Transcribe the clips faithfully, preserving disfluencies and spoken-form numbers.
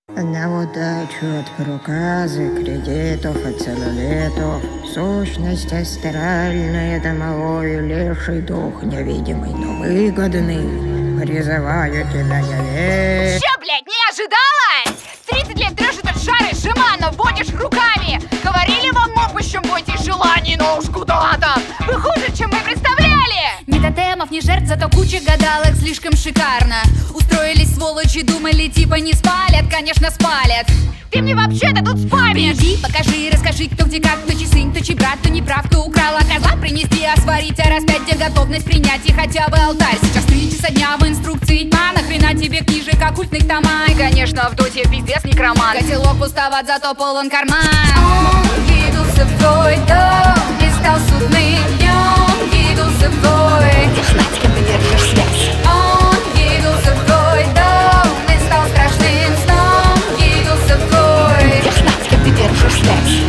На удачу от проказы, кредитов от целлюлитов, сущность астральная домовую, леший дух невидимый, но выгодный, призываю тебя я. Чё, блядь, не ожидала? тридцать лет дрёшь этот шар и жеманно водишь руками. Говорили вам мопущем, бойтесь желаний, но уж куда-то вы хуже, чем мы представляли. Ни тотемов, ни жертв, зато куча гадалок, слишком шикарно. Устроились сволочи, думали, типа не спалят, конечно спалят. Ты мне вообще-то тут спамишь. Приди, покажи, расскажи, кто где как, кто чей сын, кто чей брат, кто не прав, кто украл, а козла принести, а сварить, а распять, где готовность принять и хотя бы алтарь. Сейчас три часа дня в инструкции тьма, нахрена тебе книжек оккультных тома. И, конечно, в доте пиздец некромант. Котелок пустоват, зато полон карман. Он двигался в твой дом и стал судным днем. Двигался в твой, Знать, с кем ты держишь связь. он двигался в твой дом и стал страшным сном. Двигался в твой, Знать, с кем ты держишь связь.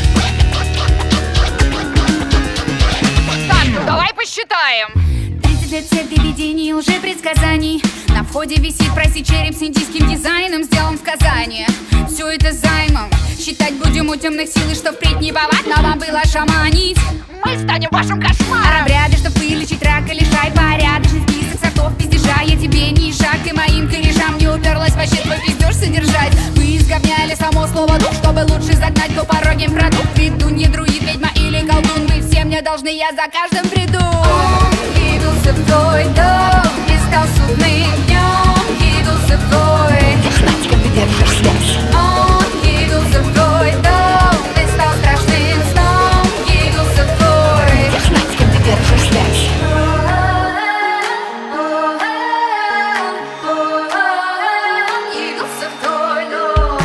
Так, давай посчитаем. тридцать лет цепи видений, лжепредсказаний. На входе висит проси череп с индийским дизайном, сделан в Казани. Все это займом. Считать будем у темных сил, и что впредь не бывать, но вам было шаманить. Мы станем вашим кошмаром. Обряды, чтоб вылечить рак или лишай. Порядочный список сортов пиздежа. Я тебе не шаг, ты моим корешам не уперлась. Вообще твой пиздеж содержать. Вы изговняли само слово дух, чтобы лучше загнать по порогим продукт. Ведунья, друид, ведьма или колдун, вы все мне должны, я за каждым приду. Он двигался в твой дом и стал судным днем. Двигался в твой, Знать, с кем ты держишь связь. он двигался в твой дом и стал страшным сном. Двигался в твой, Знать, с кем ты держишь связь. двигался в твой дом.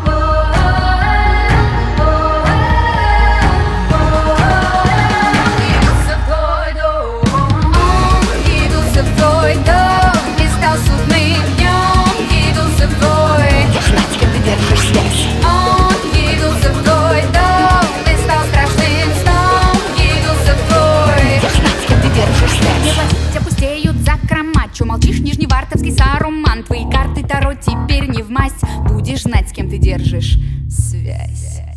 Двигался в твой дом. Он двигался в твой дом и стал судным днем. Двигался в твой, Знать, с кем ты держишь связь. он двигался в твой дом и стал страшным сном. Двигался в твой. Знать, с кем ты держишь связь. Тебя пустеют закрома. Чё молчишь, нижневартовский саруман? Твои карты Таро теперь не в масть. Будешь знать, с кем ты держишь связь.